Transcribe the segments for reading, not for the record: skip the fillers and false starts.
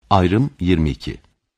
Ayrım 22.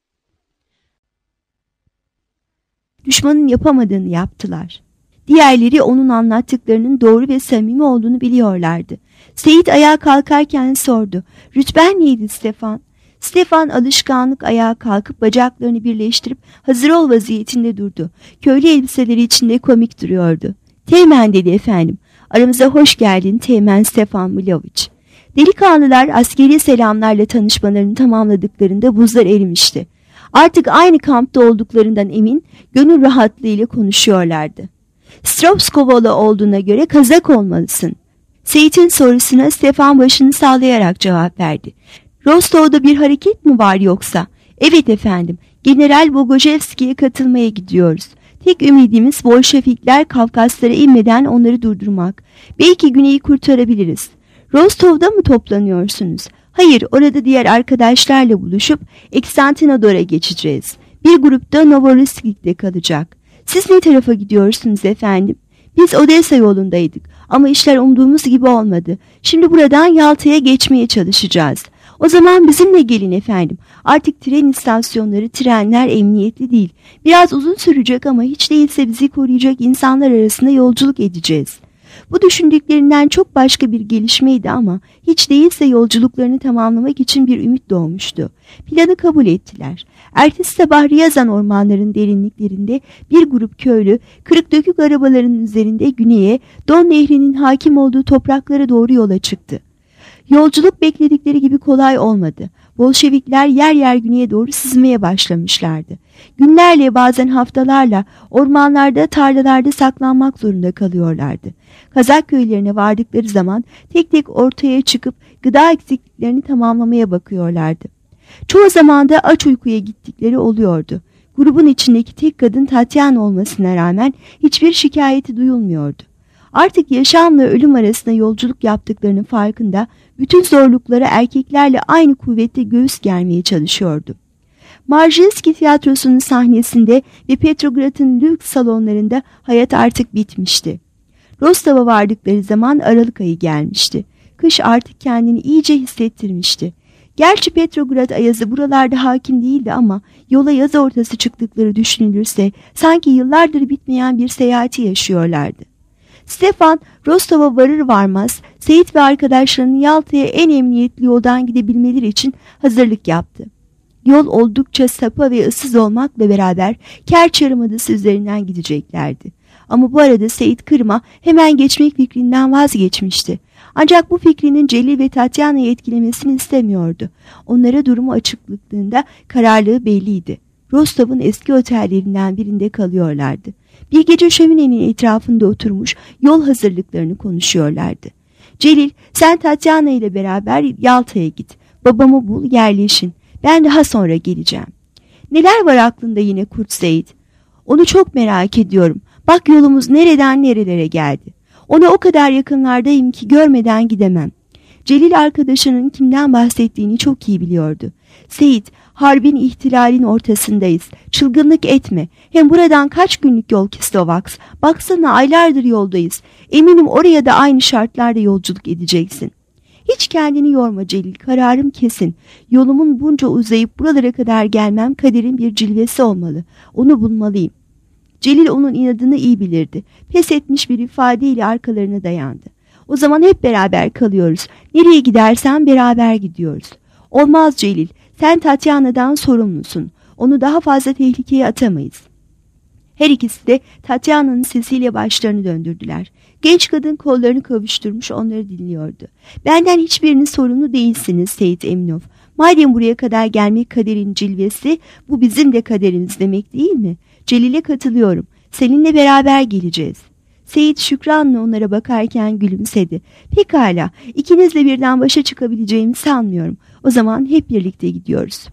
Düşmanın yapamadığını yaptılar. Diğerleri onun anlattıklarının doğru ve samimi olduğunu biliyorlardı. Seyit ayağa kalkarken sordu. Rütben neydi Stefan? Stefan alışkanlık ayağa kalkıp bacaklarını birleştirip hazır ol vaziyetinde durdu. Köylü elbiseleri içinde komik duruyordu. Teğmen dedi efendim. Aramıza hoş geldin Teğmen Stefan Miloviç. Delikanlılar askeri selamlarla tanışmalarını tamamladıklarında buzlar erimişti. Artık aynı kampta olduklarından emin, gönül rahatlığıyla konuşuyorlardı. Stropskovalı olduğuna göre kazak olmalısın. Seyit'in sorusuna Stefan başını sallayarak cevap verdi. Rostov'da bir hareket mi var yoksa? Evet efendim, General Bogojevski'ye katılmaya gidiyoruz. Tek ümidimiz Bolşevikler Kafkaslara inmeden onları durdurmak. Belki Güney'i kurtarabiliriz. Rostov'da mı toplanıyorsunuz? Hayır, orada diğer arkadaşlarla buluşup Eksantinodor'a geçeceğiz. Bir grupta Novorossiysk'te kalacak. Siz ne tarafa gidiyorsunuz efendim? Biz Odessa yolundaydık ama işler umduğumuz gibi olmadı. Şimdi buradan Yalta'ya geçmeye çalışacağız. O zaman bizimle gelin efendim. Artık tren istasyonları, trenler emniyetli değil. Biraz uzun sürecek ama hiç değilse bizi koruyacak insanlar arasında yolculuk edeceğiz. Bu düşündüklerinden çok başka bir gelişmeydi ama hiç değilse yolculuklarını tamamlamak için bir ümit doğmuştu. Planı kabul ettiler. Ertesi sabah Riyazan ormanlarının derinliklerinde bir grup köylü kırık dökük arabaların üzerinde güneye, Don Nehri'nin hakim olduğu topraklara doğru yola çıktı. Yolculuk bekledikleri gibi kolay olmadı. Bolşevikler yer yer güneye doğru sızmaya başlamışlardı. Günlerle bazen haftalarla ormanlarda, tarlalarda saklanmak zorunda kalıyorlardı. Kazak köylerine vardıkları zaman tek tek ortaya çıkıp gıda eksikliklerini tamamlamaya bakıyorlardı. Çoğu zaman da aç uykuya gittikleri oluyordu. Grubun içindeki tek kadın Tatyana olmasına rağmen hiçbir şikayeti duyulmuyordu. Artık yaşamla ölüm arasında yolculuk yaptıklarının farkında, bütün zorluklara erkeklerle aynı kuvvette göğüs germeye çalışıyordu. Marjinski tiyatrosunun sahnesinde ve Petrograd'ın lüks salonlarında hayat artık bitmişti. Rostov'a vardıkları zaman Aralık ayı gelmişti. Kış artık kendini iyice hissettirmişti. Gerçi Petrograd ayazı buralarda hakim değildi ama yola yaz ortası çıktıkları düşünülürse sanki yıllardır bitmeyen bir seyahati yaşıyorlardı. Stefan Rostov'a varır varmaz Seyit ve arkadaşlarının Yalta'ya en emniyetli yoldan gidebilmeleri için hazırlık yaptı. Yol oldukça sapa ve ıssız olmakla beraber Kerç Yarımadası üzerinden gideceklerdi. Ama bu arada Seyit Kırım'a hemen geçmek fikrinden vazgeçmişti. Ancak bu fikrinin Celil ve Tatyana'yı etkilemesini istemiyordu. Onlara durumu açıkladığında kararlılığı belliydi. Rostov'un eski otellerinden birinde kalıyorlardı. Bir gece şöminenin etrafında oturmuş yol hazırlıklarını konuşuyorlardı. Celil, sen Tatyana ile beraber Yalta'ya git. Babamı bul, yerleşin. Ben daha sonra geleceğim. Neler var aklında yine Kurt Seyit? Onu çok merak ediyorum. Bak yolumuz nereden nerelere geldi. Ona o kadar yakınlardayım ki görmeden gidemem. Celil arkadaşının kimden bahsettiğini çok iyi biliyordu. Seyit, harbin ihtilalin ortasındayız. Çılgınlık etme. Hem buradan kaç günlük yol ki Slovaks? Baksana aylardır yoldayız. Eminim oraya da aynı şartlarda yolculuk edeceksin. Hiç kendini yorma Celil, kararım kesin. Yolumun bunca uzayıp buralara kadar gelmem kaderin bir cilvesi olmalı. Onu bulmalıyım. Celil onun inadını iyi bilirdi. Pes etmiş bir ifadeyle arkalarına dayandı. O zaman hep beraber kalıyoruz. Nereye gidersen beraber gidiyoruz. Olmaz Celil, sen Tatyana'dan sorumlusun. Onu daha fazla tehlikeye atamayız. Her ikisi de Tatyana'nın sesiyle başlarını döndürdüler. Genç kadın kollarını kavuşturmuş onları dinliyordu. Benden hiçbirinin sorumlu değilsiniz Seyit Eminov. Madem buraya kadar gelmek kaderin cilvesi, bu bizim de kaderimiz demek değil mi? Celil'e katılıyorum. Seninle beraber geleceğiz. Seyit şükranla onlara bakarken gülümsedi. Pekala, ikinizle birden başa çıkabileceğimi sanmıyorum. O zaman hep birlikte gidiyoruz.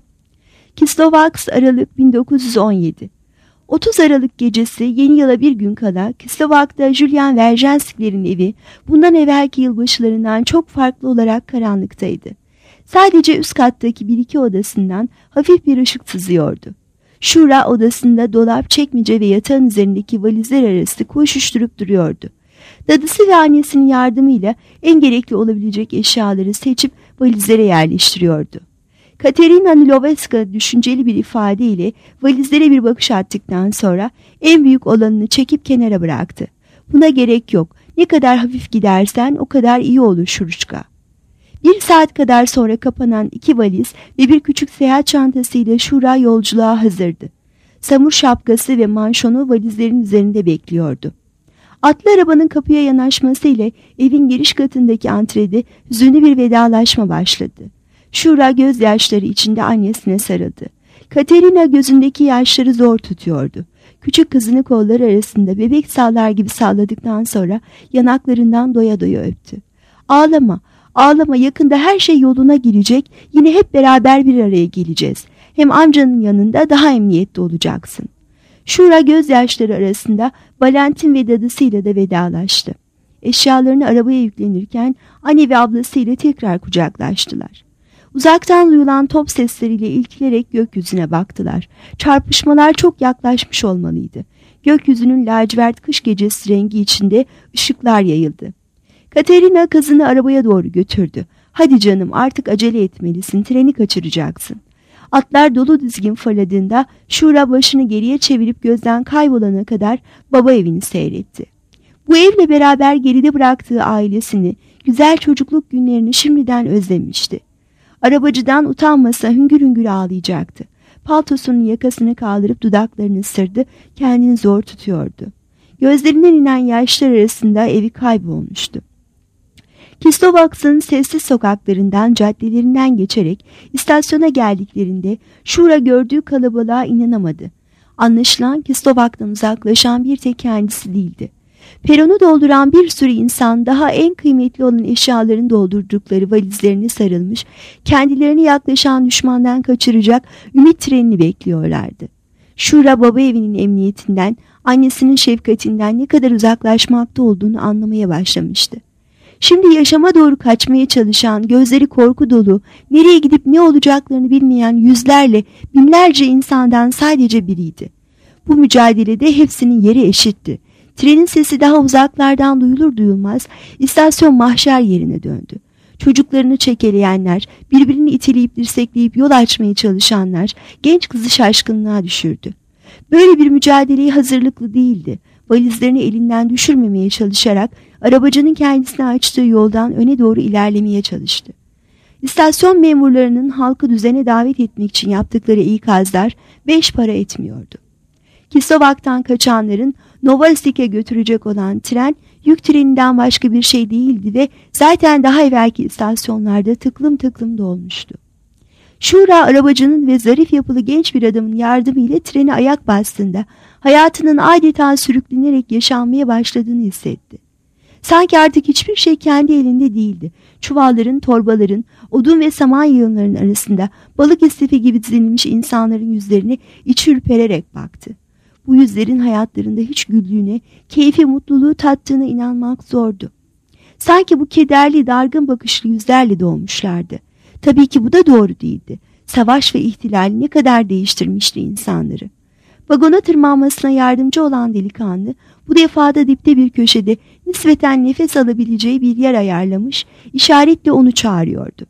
Kislovaks Aralık 1917. 30 Aralık gecesi yeni yıla bir gün kala Kislovak'ta Julian Verjenskler'in evi bundan evvelki yılbaşılarından çok farklı olarak karanlıktaydı. Sadece üst kattaki bir iki odasından hafif bir ışık sızıyordu. Şura odasında dolap, çekmece ve yatağın üzerindeki valizler arası koşuşturup duruyordu. Dadısı ve annesinin yardımıyla en gerekli olabilecek eşyaları seçip valizlere yerleştiriyordu. Katerina Nilovetska düşünceli bir ifadeyle valizlere bir bakış attıktan sonra en büyük olanını çekip kenara bıraktı. Buna gerek yok. Ne kadar hafif gidersen o kadar iyi olur Şuruşka. 1 saat kadar sonra kapanan 2 valiz ve bir küçük seyahat çantasıyla Şura yolculuğa hazırdı. Samur şapkası ve manşonu valizlerin üzerinde bekliyordu. Atlı arabanın kapıya yanaşmasıyla evin giriş katındaki antrede hüzünlü bir vedalaşma başladı. Şura gözyaşları içinde annesine sarıldı. Katerina gözündeki yaşları zor tutuyordu. Küçük kızını kolları arasında bebek sallar gibi salladıktan sonra yanaklarından doya doya öptü. "Ağlama, ağlama, yakında her şey yoluna girecek, yine hep beraber bir araya geleceğiz. Hem amcanın yanında daha emniyette olacaksın." Şura gözyaşları arasında Valentin ve dadısıyla da vedalaştı. Eşyalarını arabaya yüklenirken anne ve ablasıyla tekrar kucaklaştılar. Uzaktan duyulan top sesleriyle ilkilerek gökyüzüne baktılar. Çarpışmalar çok yaklaşmış olmalıydı. Gökyüzünün lacivert kış gecesi rengi içinde ışıklar yayıldı. Katerina kızını arabaya doğru götürdü. "Hadi canım, artık acele etmelisin, treni kaçıracaksın." Atlar dolu dizgin fırladığında Şura başını geriye çevirip gözden kaybolana kadar baba evini seyretti. Bu evle beraber geride bıraktığı ailesini, güzel çocukluk günlerini şimdiden özlemişti. Arabacıdan utanmasa hüngür hüngür ağlayacaktı. Paltosunun yakasını kaldırıp dudaklarını ısırdı, kendini zor tutuyordu. Gözlerinden inen yaşlar arasında evi kaybolmuştu. Kislovaks'ın sessiz sokaklarından, caddelerinden geçerek istasyona geldiklerinde Şura gördüğü kalabalığa inanamadı. Anlaşılan Kislovak'tan uzaklaşan bir tek kendisi değildi. Peronu dolduran bir sürü insan daha en kıymetli olan eşyalarını doldurdukları valizlerine sarılmış, kendilerine yaklaşan düşmandan kaçıracak ümit trenini bekliyorlardı. Şura baba evinin emniyetinden, annesinin şefkatinden ne kadar uzaklaşmakta olduğunu anlamaya başlamıştı. Şimdi yaşama doğru kaçmaya çalışan, gözleri korku dolu, nereye gidip ne olacaklarını bilmeyen yüzlerle, binlerce insandan sadece biriydi. Bu mücadelede hepsinin yeri eşitti. Trenin sesi daha uzaklardan duyulur duyulmaz istasyon mahşer yerine döndü. Çocuklarını çekeleyenler, birbirini iteleyip dirsekleyip yol açmaya çalışanlar genç kızı şaşkınlığa düşürdü. Böyle bir mücadeleye hazırlıklı değildi. Valizlerini elinden düşürmemeye çalışarak arabacının kendisine açtığı yoldan öne doğru ilerlemeye çalıştı. İstasyon memurlarının halkı düzene davet etmek için yaptıkları ikazlar 5 para etmiyordu. Kislovak'tan kaçanların Novosil'e götürecek olan tren yük treninden başka bir şey değildi ve zaten daha evvelki istasyonlarda tıklım tıklım dolmuştu. Şura arabacının ve zarif yapılı genç bir adamın yardımıyla treni ayak bastığında hayatının adeta sürüklenerek yaşanmaya başladığını hissetti. Sanki artık hiçbir şey kendi elinde değildi. Çuvalların, torbaların, odun ve saman yığınlarının arasında balık istifi gibi dizilmiş insanların yüzlerine içi ürpererek baktı. Bu yüzlerin hayatlarında hiç güldüğüne, keyfi mutluluğu tattığına inanmak zordu. Sanki bu kederli, dargın bakışlı yüzlerle doğmuşlardı. Tabii ki bu da doğru değildi. Savaş ve ihtilal ne kadar değiştirmişti insanları. Vagona tırmanmasına yardımcı olan delikanlı bu defada dipte bir köşede nispeten nefes alabileceği bir yer ayarlamış, işaretle onu çağırıyordu.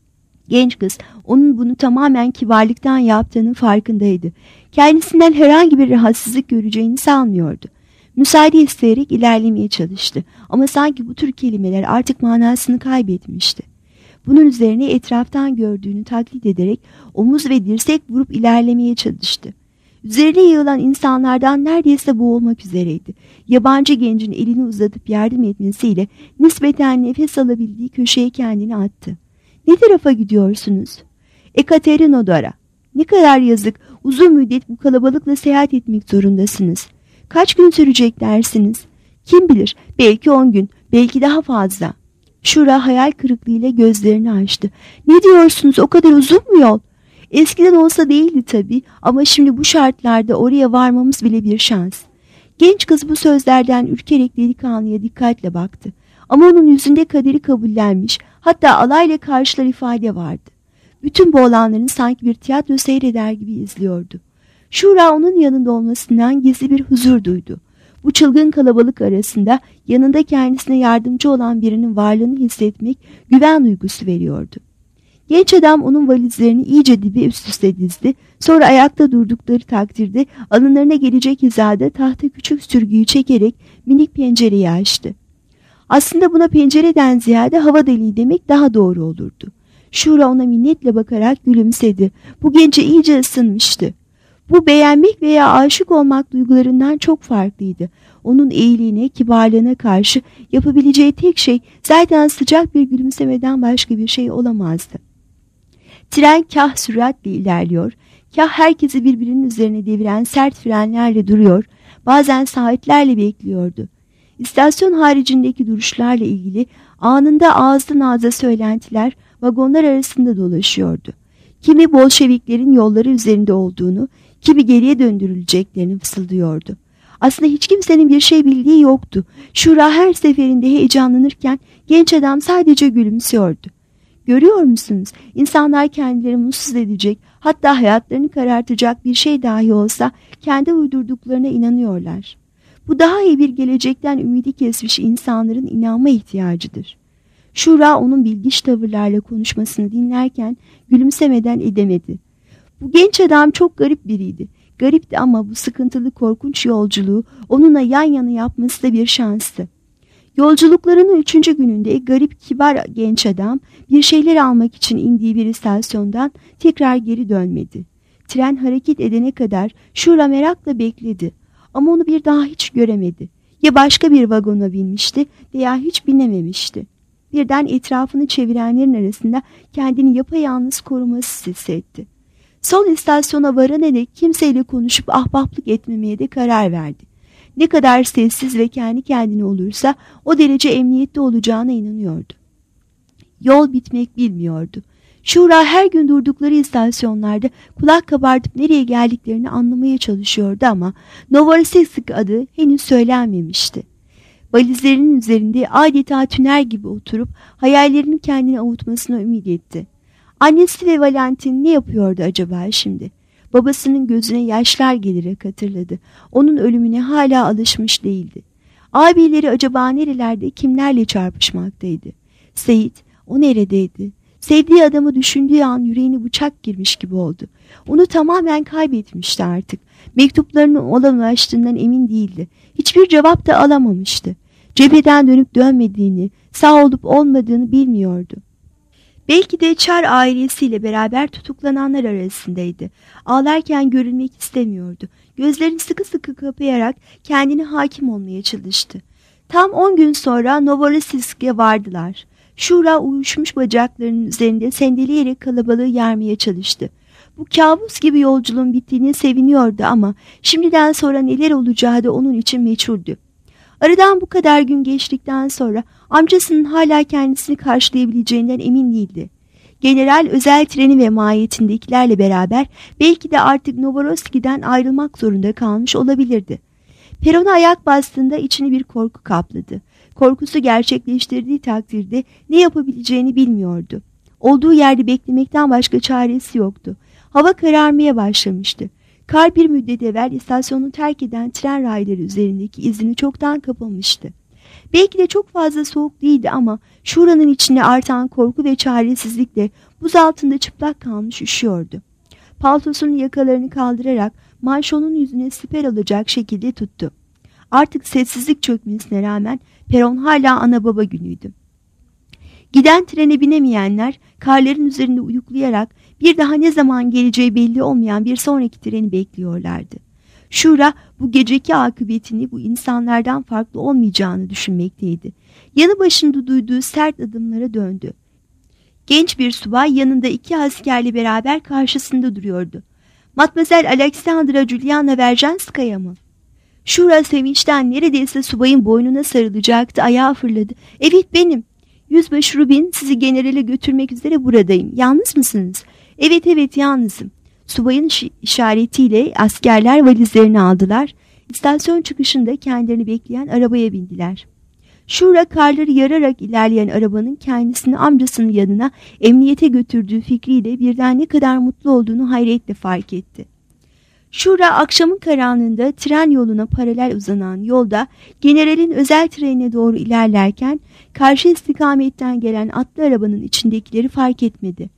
Genç kız onun bunu tamamen kibarlıktan yaptığının farkındaydı. Kendisinden herhangi bir rahatsızlık göreceğini sanmıyordu. Müsaade isteyerek ilerlemeye çalıştı ama sanki bu tür kelimeler artık manasını kaybetmişti. Bunun üzerine etraftan gördüğünü taklit ederek omuz ve dirsek vurup ilerlemeye çalıştı. Üzerine yığılan insanlardan neredeyse boğulmak üzereydi. Yabancı gencin elini uzatıp yardım etmesiyle nispeten nefes alabildiği köşeye kendini attı. "Ne tarafa gidiyorsunuz?" "Ekaterinodor'a." "Ne kadar yazık, uzun müddet bu kalabalıkla seyahat etmek zorundasınız." "Kaç gün sürecek dersiniz?" "Kim bilir, belki 10 gün, belki daha fazla." Şura hayal kırıklığıyla gözlerini açtı. "Ne diyorsunuz, o kadar uzun mu yol?" "Eskiden olsa değildi tabii ama şimdi bu şartlarda oraya varmamız bile bir şans." Genç kız bu sözlerden ürkerek delikanlıya dikkatle baktı. Ama onun yüzünde kaderi kabullenmiş, hatta alayla karşılar ifade vardı. Bütün bu olanların sanki bir tiyatro seyreder gibi izliyordu. Şura onun yanında olmasından gizli bir huzur duydu. Bu çılgın kalabalık arasında yanında kendisine yardımcı olan birinin varlığını hissetmek güven duygusu veriyordu. Genç adam onun valizlerini iyice dibe üst üste dizdi. Sonra ayakta durdukları takdirde alınlarına gelecek hizada tahta küçük sürgüyü çekerek minik pencereyi açtı. Aslında buna pencereden ziyade hava deliği demek daha doğru olurdu. Şura ona minnetle bakarak gülümsedi. Bu gence iyice ısınmıştı. Bu beğenmek veya aşık olmak duygularından çok farklıydı. Onun iyiliğine, kibarlığına karşı yapabileceği tek şey zaten sıcak bir gülümsemeden başka bir şey olamazdı. Tren kah süratle ilerliyor, kah herkesi birbirinin üzerine deviren sert frenlerle duruyor, bazen saatlerle bekliyordu. İstasyon haricindeki duruşlarla ilgili anında ağızdan ağza söylentiler vagonlar arasında dolaşıyordu. Kimi Bolşeviklerin yolları üzerinde olduğunu, kimi geriye döndürüleceklerini fısıldıyordu. Aslında hiç kimsenin bir şey bildiği yoktu. Şura her seferinde heyecanlanırken genç adam sadece gülümsüyordu. Görüyor musunuz? İnsanlar kendilerini mutsuz edecek, hatta hayatlarını karartacak bir şey dahi olsa kendi uydurduklarına inanıyorlar. Bu daha iyi bir gelecekten ümidi kesmiş insanların inanma ihtiyacıdır. Şura onun bilgiç tavırlarla konuşmasını dinlerken gülümsemeden edemedi. Bu genç adam çok garip biriydi. Garipti ama bu sıkıntılı korkunç yolculuğu onunla yan yana yapması da bir şanstı. Yolculuklarının 3. gününde garip kibar genç adam bir şeyler almak için indiği bir istasyondan tekrar geri dönmedi. Tren hareket edene kadar Şura merakla bekledi ama onu bir daha hiç göremedi. Ya başka bir vagona binmişti veya hiç binememişti. Birden etrafını çevirenlerin arasında kendini yapayalnız koruması hissetti. Son istasyona varana dek kimseyle konuşup ahbaplık etmemeye de karar verdi. Ne kadar sessiz ve kendi kendine olursa o derece emniyette olacağına inanıyordu. Yol bitmek bilmiyordu. Şura her gün durdukları istasyonlarda kulak kabartıp nereye geldiklerini anlamaya çalışıyordu ama Novorossiysk adı henüz söylenmemişti. Valizlerinin üzerinde adeta tüner gibi oturup hayallerinin kendini avutmasına ümit etti. Annesi ve Valentin ne yapıyordu acaba şimdi? Babasının gözüne yaşlar gelerek hatırladı. Onun ölümüne hala alışmış değildi. Abileri acaba nerelerde, kimlerle çarpışmaktaydı? Seyit, o neredeydi? Sevdiği adamı düşündüğü an yüreğine bıçak girmiş gibi oldu. Onu tamamen kaybetmişti artık. Mektuplarının ona ulaştığından emin değildi. Hiçbir cevap da alamamıştı. Cepheden dönüp dönmediğini, sağ olup olmadığını bilmiyordu. Belki de Çar ailesiyle beraber tutuklananlar arasındaydı. Ağlarken görülmek istemiyordu. Gözlerini sıkı sıkı kapayarak kendine hakim olmaya çalıştı. Tam 10 gün sonra Novorossiysk'e vardılar. Şura uyuşmuş bacaklarının üzerinde sendeleyerek kalabalığı yermeye çalıştı. Bu kabus gibi yolculuğun bittiğine seviniyordu ama şimdiden sonra neler olacağı da onun için meçhuldü. Aradan bu kadar gün geçtikten sonra amcasının hala kendisini karşılayabileceğinden emin değildi. General özel treni ve mahiyetindekilerle beraber belki de artık Novorossiysk'den ayrılmak zorunda kalmış olabilirdi. Perona ayak bastığında içini bir korku kapladı. Korkusu gerçekleştirdiği takdirde ne yapabileceğini bilmiyordu. Olduğu yerde beklemekten başka çaresi yoktu. Hava kararmaya başlamıştı. Kar bir müddet evvel istasyonu terk eden tren rayları üzerindeki izini çoktan kapamıştı. Belki de çok fazla soğuk değildi ama Şura'nın içinde artan korku ve çaresizlikle buz altında çıplak kalmış üşüyordu. Paltosunun yakalarını kaldırarak manşonun yüzüne siper alacak şekilde tuttu. Artık sessizlik çökmesine rağmen peron hala ana baba günüydü. Giden trene binemeyenler karların üzerinde uyuklayarak bir daha ne zaman geleceği belli olmayan bir sonraki treni bekliyorlardı. Şura bu geceki akıbetini bu insanlardan farklı olmayacağını düşünmekteydi. Yanı başında duyduğu sert adımlara döndü. Genç bir subay yanında 2 askerle beraber karşısında duruyordu. Matmazel Aleksandra Juliana Verjanskaya mı? Şura sevinçten neredeyse subayın boynuna sarılacaktı, ayağa fırladı. Evet benim. Yüzbaşı Rubin, sizi generale götürmek üzere buradayım. Yalnız mısınız? Evet yalnızım. Subayın işaretiyle askerler valizlerini aldılar. İstasyon çıkışında kendilerini bekleyen arabaya bindiler. Şura karları yararak ilerleyen arabanın kendisini amcasının yanına emniyete götürdüğü fikriyle birden ne kadar mutlu olduğunu hayretle fark etti. Şura akşamın karanlığında tren yoluna paralel uzanan yolda generalin özel trenine doğru ilerlerken karşı istikametten gelen atlı arabanın içindekileri fark etmedi.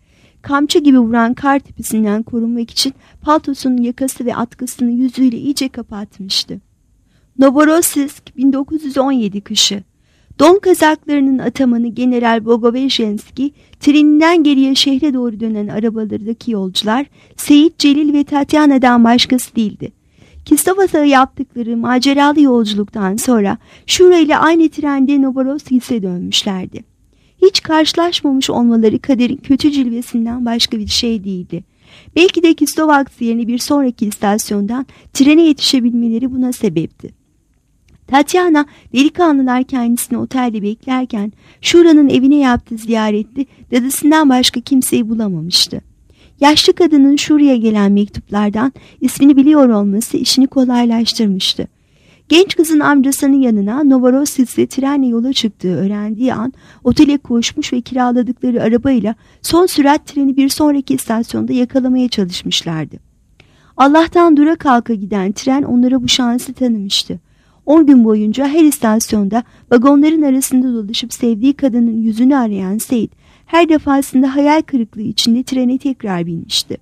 kamçı gibi vuran kar tepesinden korunmak için paltosunun yakası ve atkısını yüzüyle iyice kapatmıştı. Novorossiysk 1917 kışı. Don kazaklarının atamanı General Bogovezhenski, treninden geriye şehre doğru dönen arabalardaki yolcular Seyit, Celil ve Tatyana'dan başkası değildi. Kislovod'a yaptıkları maceralı yolculuktan sonra Şura ile aynı trende Novorossiysk'e dönmüşlerdi. Hiç karşılaşmamış olmaları kaderin kötü cilvesinden başka bir şey değildi. Belki de Kislovodsk yerine bir sonraki istasyondan trene yetişebilmeleri buna sebepti. Tatyana, delikanlılar kendisini otelde beklerken Şura'nın evine yaptığı ziyarette dadısından başka kimseyi bulamamıştı. Yaşlı kadının Şura'ya gelen mektuplardan ismini biliyor olması işini kolaylaştırmıştı. Genç kızın amcasının yanına Novorossiysk'e trenle yola çıktığı öğrendiği an otele koşmuş ve kiraladıkları arabayla son sürat treni bir sonraki istasyonda yakalamaya çalışmışlardı. Allah'tan dura kalka giden tren onlara bu şansı tanımıştı. 10 gün boyunca her istasyonda vagonların arasında dolaşıp sevdiği kadının yüzünü arayan Seyit her defasında hayal kırıklığı içinde trene tekrar binmişti.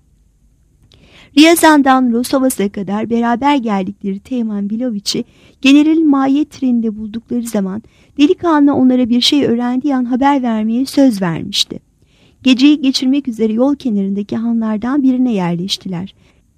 Ryazan'dan Rostovas'a kadar beraber geldikleri Teğmen Biloviç'i generalin mahiyet treninde buldukları zaman delikanlı onlara bir şey öğrendiği an haber vermeye söz vermişti. Geceyi geçirmek üzere yol kenarındaki hanlardan birine yerleştiler.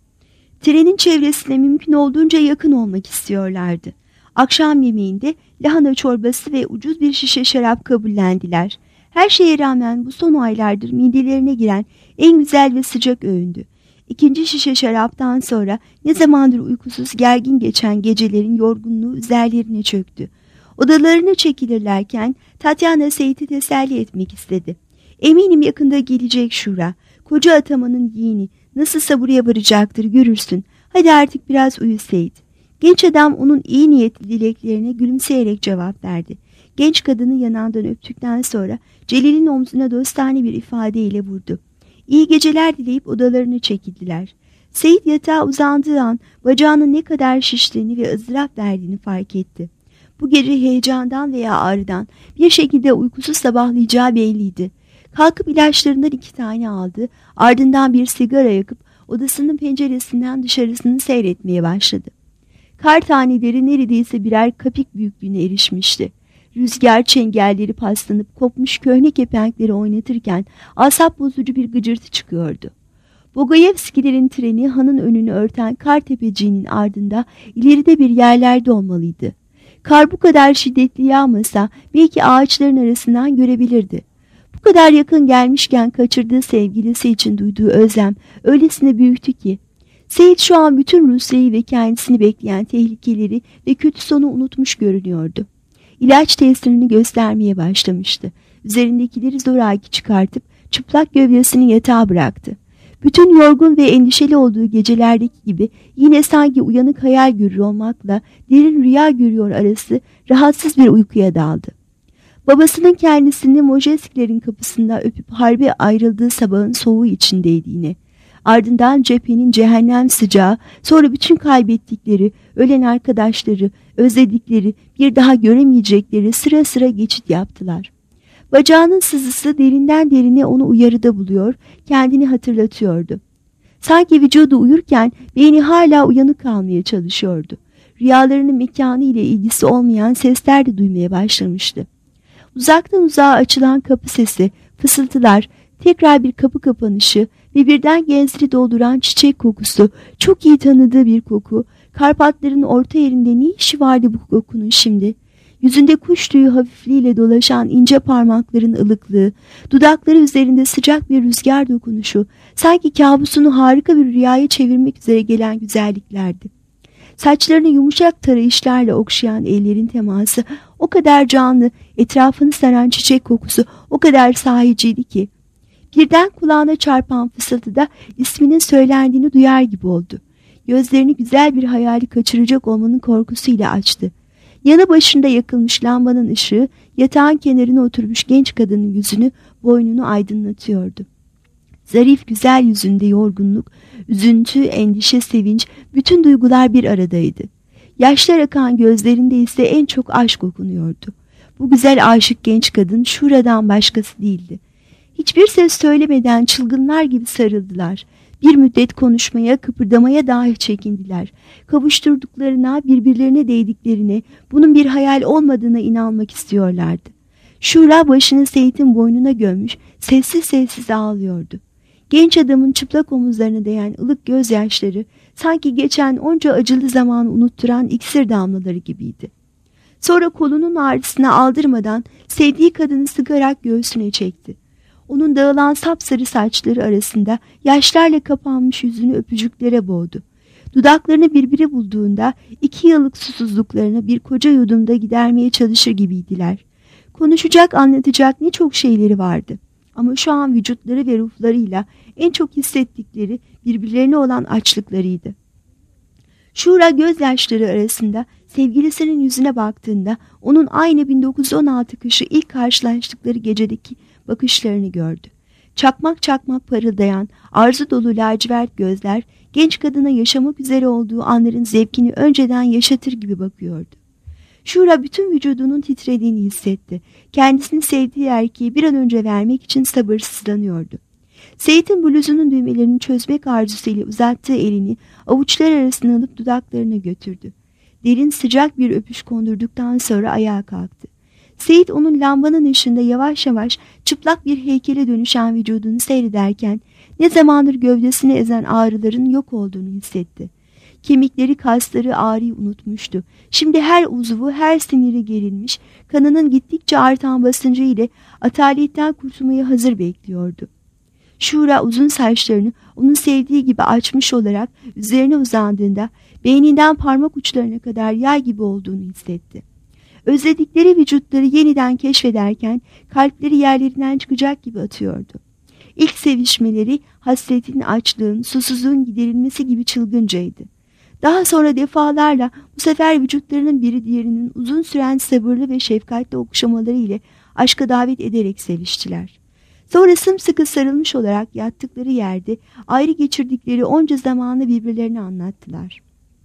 Trenin çevresine mümkün olduğunca yakın olmak istiyorlardı. Akşam yemeğinde lahana çorbası ve ucuz bir şişe şarap kabullendiler. Her şeye rağmen bu son aylardır midelerine giren en güzel ve sıcak öğündü. İkinci şişe şaraptan sonra ne zamandır uykusuz gergin geçen gecelerin yorgunluğu üzerlerine çöktü. Odalarına çekilirlerken Tatyana Seyit'i teselli etmek istedi. Eminim yakında gelecek Şura. Koca atamanın yeğeni nasılsa buraya varacaktır, görürsün. Hadi artık biraz uyu Seyit. Genç adam onun iyi niyetli dileklerine gülümseyerek cevap verdi. Genç kadını yanağından öptükten sonra Celil'in omzuna dostane bir ifadeyle vurdu. İyi geceler dileyip odalarına çekildiler. Seyit yatağa uzandığı an bacağının ne kadar şiştiğini ve ızdırap verdiğini fark etti. Bu gece heyecandan veya ağrıdan bir şekilde uykusuz sabahlayacağı belliydi. Kalkıp ilaçlarından 2 tane aldı, ardından bir sigara yakıp odasının penceresinden dışarısını seyretmeye başladı. Kar taneleri neredeyse birer kapik büyüklüğüne erişmişti. Rüzgar çengelleri paslanıp kopmuş köhne kepenkleri oynatırken asap bozucu bir gıcırtı çıkıyordu. Bogoyevskilerin treni hanın önünü örten kar tepeciğinin ardında ileride bir yerlerde olmalıydı. Kar bu kadar şiddetli yağmasa belki ağaçların arasından görebilirdi. Bu kadar yakın gelmişken kaçırdığı sevgilisi için duyduğu özlem öylesine büyüktü ki, Seyit şu an bütün Rusya'yı ve kendisini bekleyen tehlikeleri ve kötü sonu unutmuş görünüyordu. İlaç tesirini göstermeye başlamıştı. Üzerindekileri zoraki çıkartıp çıplak gövdesini yatağa bıraktı. Bütün yorgun ve endişeli olduğu gecelerdeki gibi yine sanki uyanık hayal görür olmakla derin rüya görüyor arası rahatsız bir uykuya daldı. Babasının kendisini Mojeskilerin kapısında öpüp harbe ayrıldığı sabahın soğuğu içindeydi yine. Ardından cephenin cehennem sıcağı, sonra bütün kaybettikleri, ölen arkadaşları, özledikleri, bir daha göremeyecekleri sıra sıra geçit yaptılar. Bacağının sızısı derinden derine onu uyarıda buluyor, kendini hatırlatıyordu. Sanki vücudu uyurken beyni hala uyanık kalmaya çalışıyordu. Rüyalarının mekanı ile ilgisi olmayan sesler de duymaya başlamıştı. Uzaktan uzağa açılan kapı sesi, fısıltılar, tekrar bir kapı kapanışı ve birden genzini dolduran çiçek kokusu, çok iyi tanıdığı bir koku. Karpatların orta yerinde ne işi vardı bu kokunun şimdi? Yüzünde kuş tüyü hafifliğiyle dolaşan ince parmakların ılıklığı, dudakları üzerinde sıcak bir rüzgar dokunuşu, sanki kabusunu harika bir rüyaya çevirmek üzere gelen güzelliklerdi. Saçlarını yumuşak tarayışlarla okşayan ellerin teması o kadar canlı, etrafını saran çiçek kokusu o kadar sahiciydi ki, birden kulağına çarpan fısıltıda isminin söylendiğini duyar gibi oldu. Gözlerini güzel bir hayali kaçıracak olmanın korkusuyla açtı. Yanı başında yakılmış lambanın ışığı yatağın kenarına oturmuş genç kadının yüzünü, boynunu aydınlatıyordu. Zarif güzel yüzünde yorgunluk, üzüntü, endişe, sevinç, bütün duygular bir aradaydı. Yaşlar akan gözlerinde ise en çok aşk okunuyordu. Bu güzel aşık genç kadın Şura'dan başkası değildi. Hiçbir ses söylemeden çılgınlar gibi sarıldılar. Bir müddet konuşmaya, kıpırdamaya dahi çekindiler. Kavuşturduklarına, birbirlerine değdiklerine, bunun bir hayal olmadığına inanmak istiyorlardı. Şura başını Seyit'in boynuna gömmüş, sessiz sessiz ağlıyordu. Genç adamın çıplak omuzlarına değen ılık gözyaşları, sanki geçen onca acılı zamanı unutturan iksir damlaları gibiydi. Sonra kolunun ağrısına aldırmadan sevdiği kadını sıkarak göğsüne çekti. Onun dağılan sapsarı saçları arasında yaşlarla kapanmış yüzünü öpücüklere boğdu. Dudaklarını birbiri bulduğunda 2 yıllık susuzluklarını bir koca yudumda gidermeye çalışır gibiydiler. Konuşacak, anlatacak ne çok şeyleri vardı. Ama şu an vücutları ve ruhlarıyla en çok hissettikleri birbirlerine olan açlıklarıydı. Şura gözyaşları arasında sevgilisinin yüzüne baktığında onun aynı 1916 kışı ilk karşılaştıkları gecedeki bakışlarını gördü. Çakmak çakmak parıldayan, arzu dolu lacivert gözler genç kadına yaşamak üzere olduğu anların zevkini önceden yaşatır gibi bakıyordu. Şura bütün vücudunun titrediğini hissetti. Kendisini sevdiği erkeği bir an önce vermek için sabırsızlanıyordu. Seyit'in bluzunun düğmelerini çözmek arzusuyla uzattığı elini avuçlar arasına alıp dudaklarına götürdü. Derin sıcak bir öpüş kondurduktan sonra ayağa kalktı. Seyit onun lambanın ışığında yavaş yavaş çıplak bir heykele dönüşen vücudunu seyrederken ne zamandır gövdesini ezen ağrıların yok olduğunu hissetti. Kemikleri, kasları ağrıyı unutmuştu. Şimdi her uzvu, her siniri gerilmiş, kanının gittikçe artan basıncı ile ataletten kurtulmaya hazır bekliyordu. Şura uzun saçlarını onun sevdiği gibi açmış olarak üzerine uzandığında beyninden parmak uçlarına kadar yay gibi olduğunu hissetti. Özledikleri vücutları yeniden keşfederken kalpleri yerlerinden çıkacak gibi atıyordu. İlk sevişmeleri hasretin, açlığın, susuzluğun giderilmesi gibi çılgıncaydı. Daha sonra defalarla bu sefer vücutlarının biri diğerinin uzun süren sabırlı ve şefkatli okşamaları ile aşka davet ederek seviştiler. Sonra sımsıkı sarılmış olarak yattıkları yerde ayrı geçirdikleri onca zamanı birbirlerine anlattılar.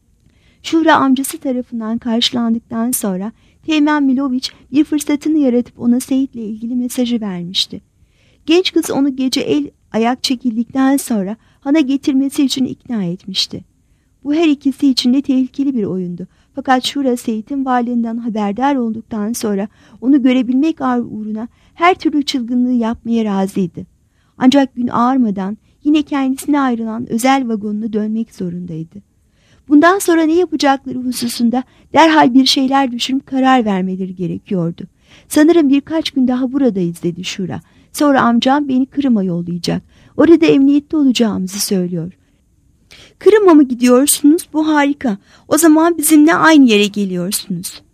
Şura amcası tarafından karşılandıktan sonra Teğmen Miloviç bir fırsatını yaratıp ona Seyit'le ilgili mesajı vermişti. Genç kız onu gece el ayak çekildikten sonra hana getirmesi için ikna etmişti. Bu her ikisi için de tehlikeli bir oyundu. Fakat Şura Seyit'in varlığından haberdar olduktan sonra onu görebilmek uğruna her türlü çılgınlığı yapmaya razıydı. Ancak gün ağarmadan yine kendisine ayrılan özel vagonuna dönmek zorundaydı. Bundan sonra ne yapacakları hususunda derhal bir şeyler düşünüp karar vermeleri gerekiyordu. Sanırım birkaç gün daha buradayız dedi Şura. Sonra amcam beni Kırım'a yollayacak. Orada emniyette olacağımızı söylüyor. Kırım'a mı gidiyorsunuz? Bu harika. O zaman bizimle aynı yere geliyorsunuz.